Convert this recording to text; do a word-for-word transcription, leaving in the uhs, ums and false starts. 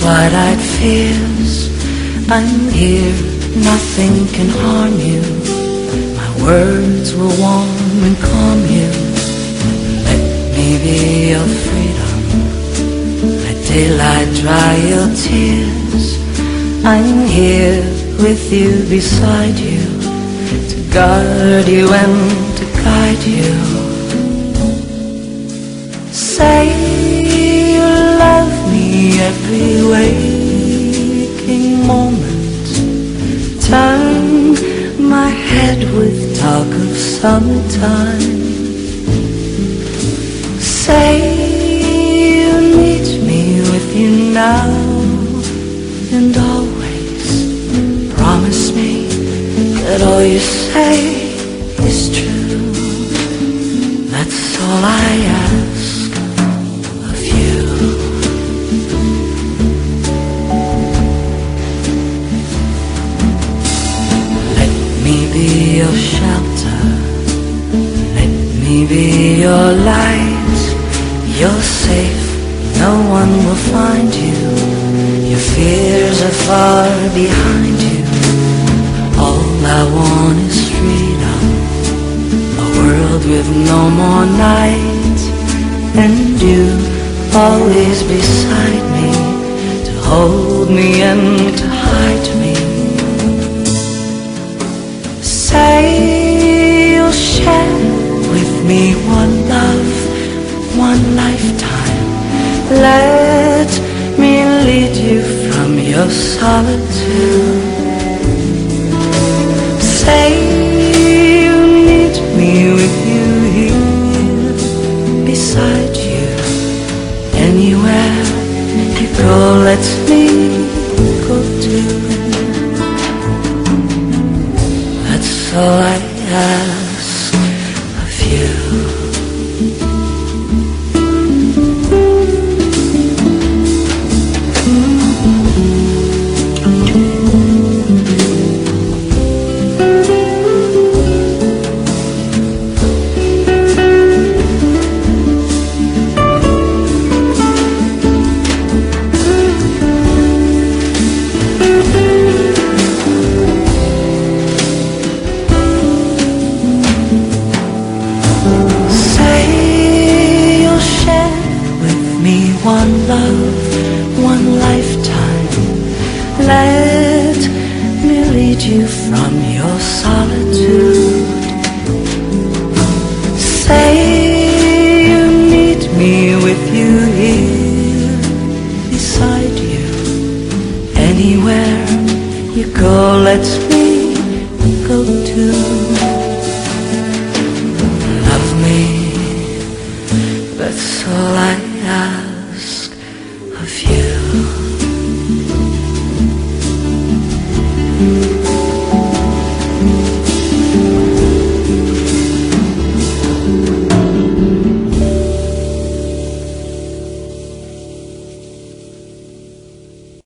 wide-eyed fears. I'm here, nothing can harm you. My words will warm and calm you. Let me be your freedom. Let daylight dry your tears. I'm here with you, beside you, to guard you and to guide you. Say you love me every waking moment. Turn my head with talk of summertime. Say you need me with you now and always. Promise me that all you say is true. That's all I ask of you. Let me be your shelter. Let me be your light. You're safe, no one will find you. Your fears are far behind you. All I want is freedom, a world with no more night, and you always beside me, to hold me and to hide me. Say you'll share with me one love, one lifetime. Let me lead you from your solitude.